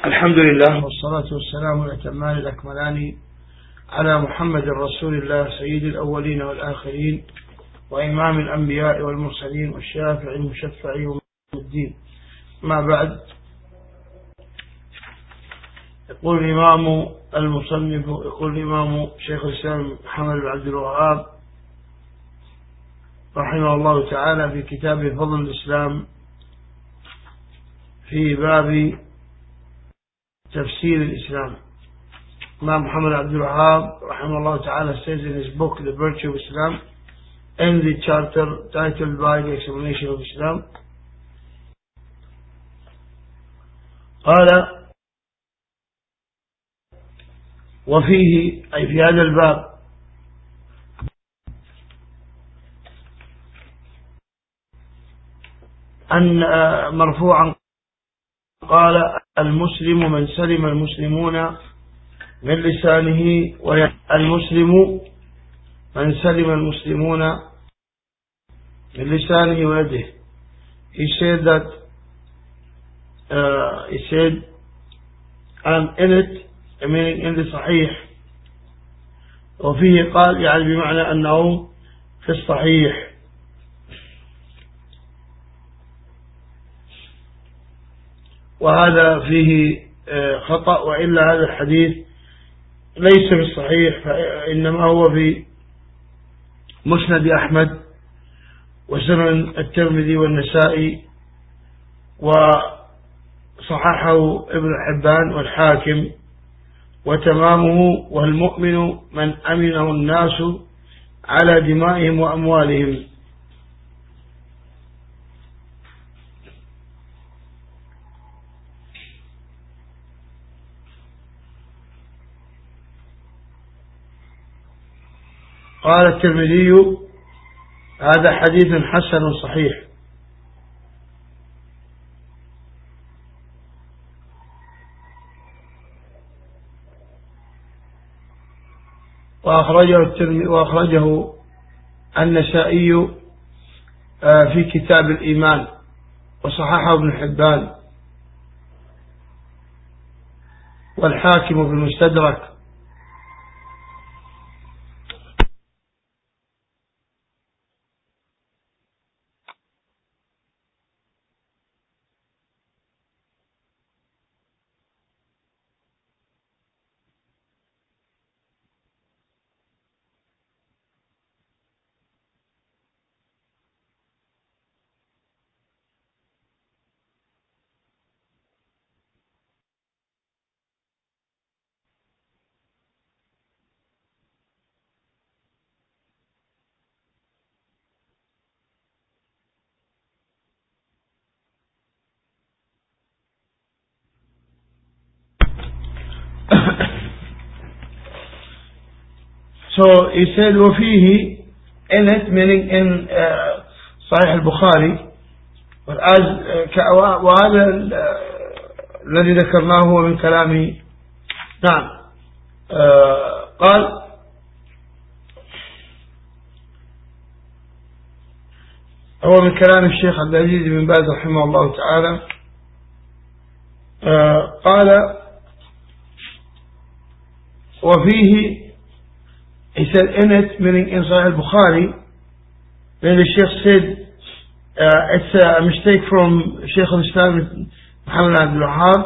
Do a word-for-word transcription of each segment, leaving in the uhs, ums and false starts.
الحمد لله والصلاة والسلام الأتمان الأكملان على محمد رسول الله سيد الأولين والآخرين وإمام الأنبياء والمرسلين والشافع المشفع يوم الدين. ما بعد، يقول الإمام المصنف يقول الإمام شيخ الإسلام محمد بن عبد الوهاب رحمه الله تعالى في كتابه فضل الإسلام في باب تفسير الإسلام. Imam Muhammad Abdul Wahab rahimahullah ta'ala says in his book The Virtue of Islam, in the chapter titled by the explanation of Islam, قال وفيه أي في هذا الباب أن مرفوعا قال المسلم من سلم المسلمون من لسانه ويده. المسلم من سلم المسلمون من لسانه ويده. He said that uh, he said and in it meaning in the صحيح وفيه قال يعني بمعنى أنه في الصحيح. وهذا فيه خطأ، وإلا هذا الحديث ليس في الصحيح، فإنما هو في مسند أحمد وسنن الترمذي والنسائي، وصححه ابن حبان والحاكم، وتمامه والمؤمن من أمنه الناس على دمائهم وأموالهم. قال الترمذي هذا حديث حسن صحيح. وأخرجه الترمذي وأخرجه النسائي في كتاب الإيمان، وصححه ابن حبان والحاكم في المستدرك. So he said وفيه in it meaning in uh, صحيح البخاري، وهذا الذي ذكرناه هو من كلام نعم uh, قال هو من كلام الشيخ عبد العزيز بن باز رحمه الله تعالى. uh, قال وفيه he said in it meaning in Sahih al-Bukhari. Then the Sheikh said uh, it's a mistake from Sheikh al-Islam Muhammad Abdul Wahab,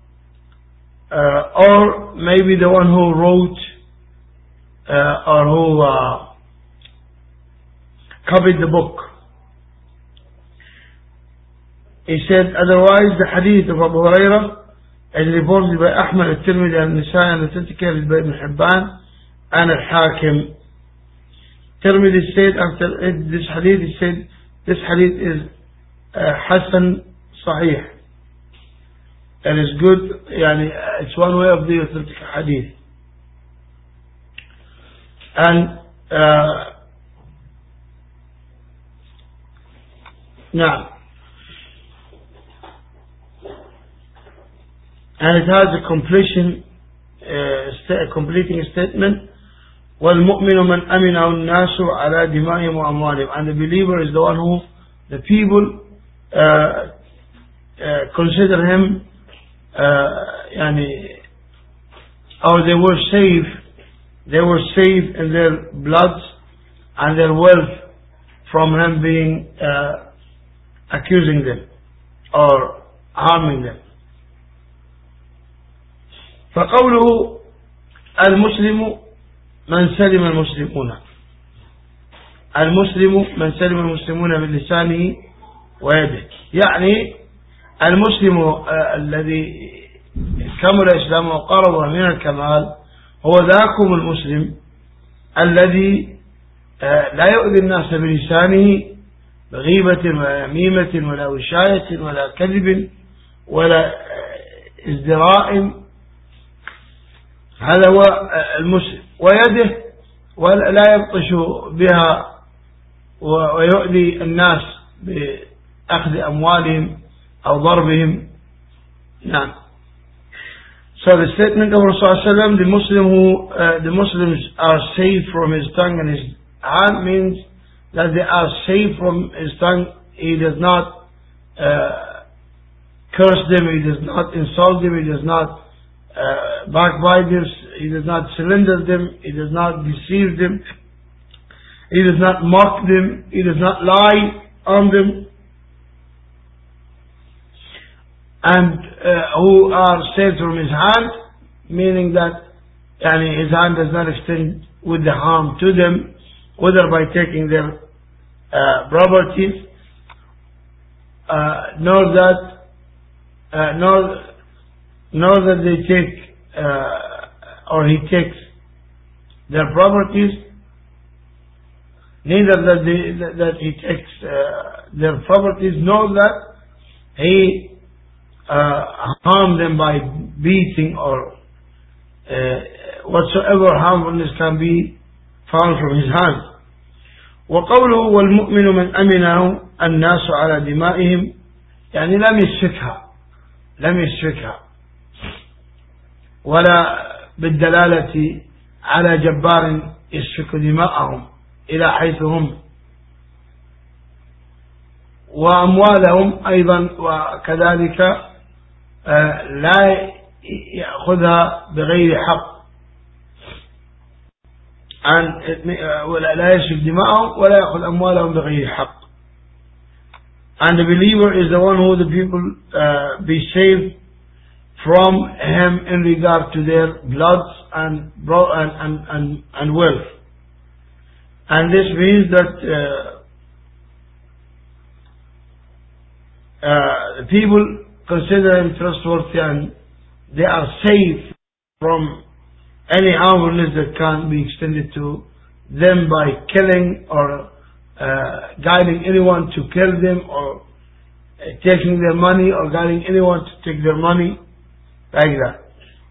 uh, or maybe the one who wrote uh, or who uh, copied the book. He said otherwise the hadith of Abu Hurairah is reported by Ahmad al-Tirmidhi al-Nisai and authenticated by Ibn Hibban and al-Hakim. Tirmidhi said after this hadith, he said this hadith is uh, Hasan Sahih. That is good, yani it's one way of the authentic hadith. And uh, now and it has a completion uh, completing statement. وَالْمُؤْمِنُ مَنْ أَمِنَهُ النَّاسُ عَلَى دِمَائِهِمْ وَأَمْوَالِهِمْ. And the believer is the one who the people uh, uh, consider him uh, yani, or they were safe, they were safe in their bloods and their wealth from him being uh, accusing them or harming them. فقوله المسلم من سلم المسلمون، المسلم من سلم المسلمون من لسانه ويده، يعني المسلم الذي كمل إسلامه وقرب من الكمال هو ذاكم المسلم الذي لا يؤذي الناس بلسانه بغيبة ولا نميمة ولا وشاية ولا كذب ولا ازدراء، هذا هو المسلم. ويده ولا يبطش بها ويؤذي الناس بأخذ أموالهم أو ضربهم. نعم. So the statement of Rasulullah, the Muslim who uh, the Muslims are safe from his tongue and his hand, means that they are safe from his tongue. He does not uh, curse them, he does not insult them, he does not uh, backbite them, he does not slander them, he does not deceive them, he does not mock them, he does not lie on them. And uh, who are saved from his hand, meaning that yani, his hand does not extend with the harm to them, whether by taking their uh, properties, uh, nor that, uh, nor, nor that they take, uh, or he takes their properties, neither that, they, that he takes uh, their properties, nor that he Uh, harm them by beating or uh, whatsoever harmfulness can be found from his hand. وقوله والمؤمن من أمنه الناس على دمائهم، يعني لم يسفكها لم يسفكها ولا بالدلالة على جبار يسفك دماءهم إلى حيث هم، وأموالهم أيضا وكذلك لا يأخذها بغير حق، ولا لا يسفك دماءهم ولا يأخذ أموالهم بغير حق. And the believer is the one who the people uh, be saved from him in regard to their bloods and and and and, and wealth. And this means that uh, uh, the people consider him trustworthy and they are safe from any harmfulness that can be extended to them by killing or uh, guiding anyone to kill them or uh, taking their money or guiding anyone to take their money, like that.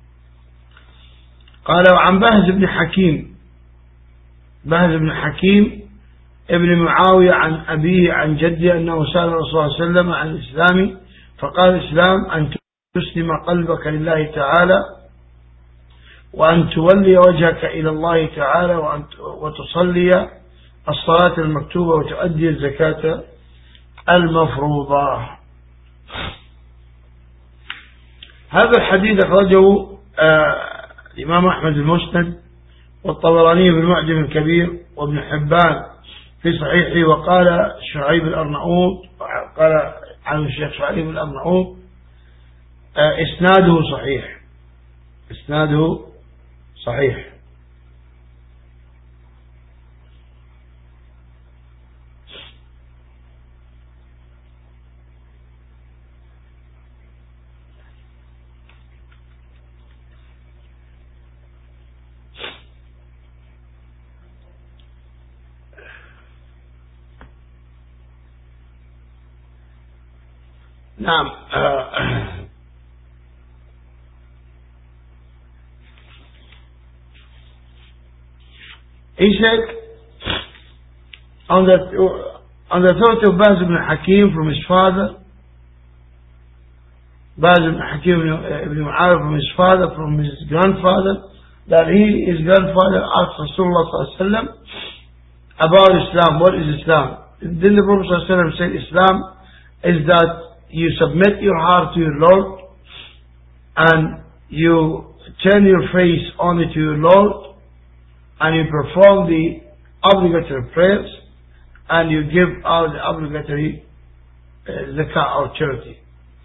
قال عن بهز بن حكيم، بهز بن حكيم ابن معاوية عن أبيه عن جده أنه سأل الرسول صلى الله عليه وسلم عن الإسلام فقال الإسلام أن تسلم قلبك لله تعالى وأن تولي وجهك إلى الله تعالى وأن وتصلي الصلاة المكتوبة وتؤدي الزكاة المفروضة. هذا الحديث أخرجه آه الإمام أحمد المسند والطبراني في المعجم الكبير وابن حبان في صحيحه. وقال شعيب الأرناؤوط، قال عن الشيخ شعيب الأرناؤوط آه إسناده صحيح، إسناده صحيح. نعم. He said on the on the thought of Baz ibn Hakim from his father, Baz ibn Hakim ibn Mu'awiyah from his father, from his grandfather, that he, his grandfather, asked Rasulullah sallallahu alaihi wasallam about Islam. What is Islam? Then the Prophet sallallahu alaihi wasallam said, Islam is that you submit your heart to your Lord and you turn your face only to your Lord, and you perform the obligatory prayers, and you give out the obligatory uh, zakah or charity.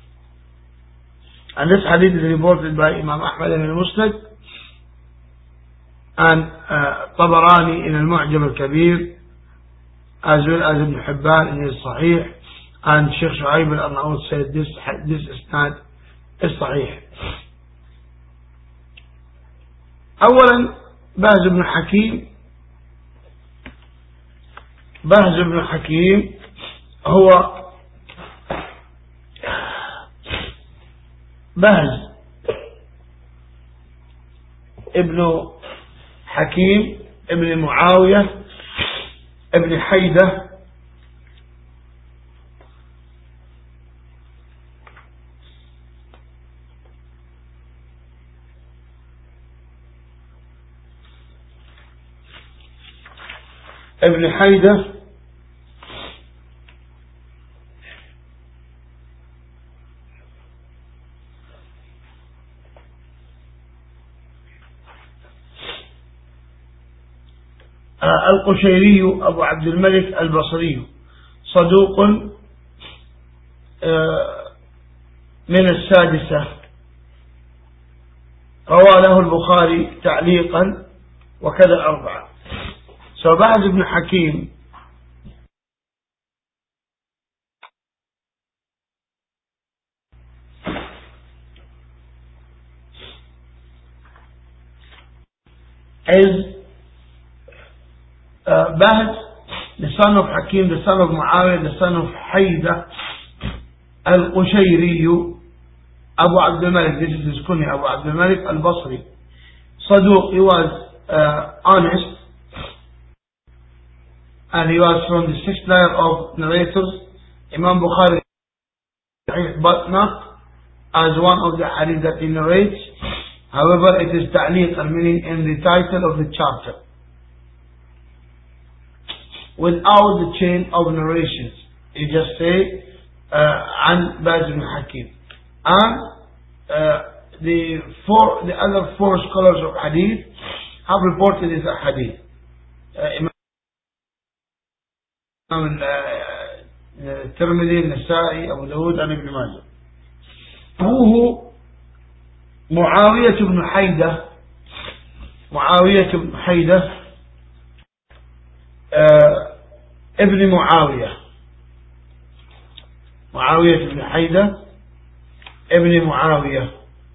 And this hadith is reported by Imam Ahmad in al-Musnad, and uh, Tabarani in al-Mu'jam al-Kabir, as well as Ibn Hibban in his Sahih, and Sheikh Shu'aib al-Arnaout said this, this isnad is Sahih. أولا بهز بن حكيم بهز بن حكيم هو بهز ابن حكيم ابن معاوية ابن حيدة ابن حيدة القشيري أبو عبد الملك البصري، صدوق من السادسة، روى له البخاري تعليقا وكذا أربعة. So Bahz ibn Hakim is Uh, Bahz, the son of Hakim, the son of Muawiyah, the son of Hayda, Al-Qushayri, Abu Abdul Malik, this is his kunya, Abu Abdul Malik Al-Basri. Saduq, he was uh, honest, and he was from the sixth layer of narrators, Imam Bukhari, but not as one of the hadith that he narrates. However, it is ta'liq, meaning in the title of the chapter, without the chain of narrations. You just say an Bahz ibn Hakim, and uh, the four the other four scholars of hadith have reported this hadith. uh, Imam Tirmidhi, Nasa'i, Abu Dawud, and Ibn Majah. أبوه معاوية بن حيدة معاوية بن حيدة آه ابن معاوية معاوية بن حيدة ابن معاوية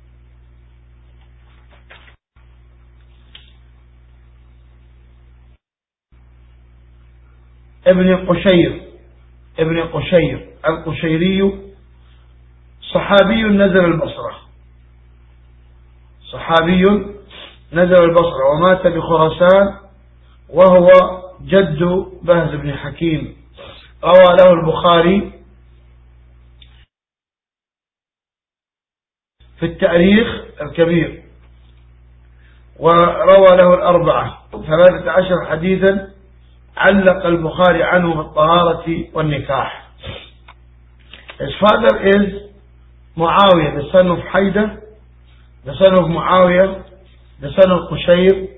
ابن قشير ابن قشير القشيري، صحابي نزل البصرة صحابي نزل البصرة ومات بخراسان، وهو جد بهز بن حكيم. روى له البخاري في التاريخ الكبير، وروى له الأربعة ثلاثة عشر حديثا علق البخاري عنه بالطهارة والنكاح. His father is Muawiyah, the son of Hayda, the son of Muawiyah, the son of Qushayr,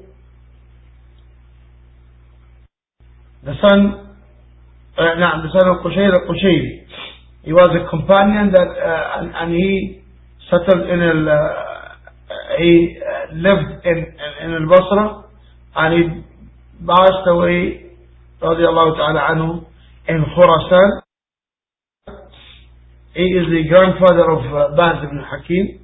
the son, uh, nah, the son of Qushayr al-Qushayri. He was a companion that, uh, and, and he settled in al, uh, he uh, lived in, in, in al-Basra, and he passed away, radiallahu ta'ala anhu, in Khurasan. He is the grandfather of uh, Bahz ibn Hakim.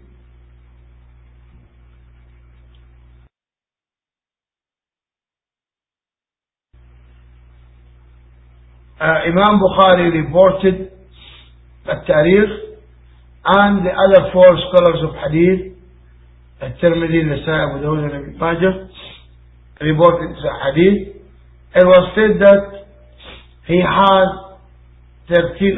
Uh, Imam Bukhari reported at-Tarikh, and the other four scholars of Hadith, at-Tirmidhi, Nasa'i, Abu Dawud, and Ibn Majah, reported the Hadith. It was said that he had thirteen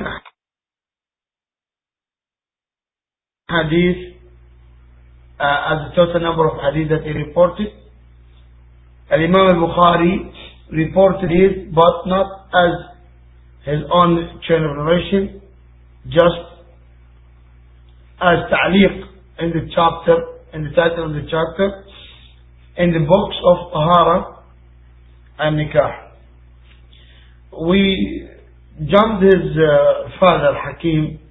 Hadith uh, as the total number of Hadith that he reported. And Imam al-Bukhari reported it, but not as his own chain of narration, just as ta'liq in the chapter, in the title of the chapter, in the books of Tahara and Nikah. We jumped his uh, father, Hakim,